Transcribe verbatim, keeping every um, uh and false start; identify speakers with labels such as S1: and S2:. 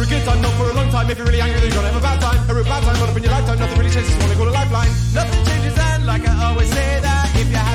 S1: for a good time, not for a long time. If you're really angry, then you're gonna have a bad time. A real bad time, not up in your lifetime. Nothing really changes, just wanna call a lifeline.
S2: Nothing changes and like I always say that if you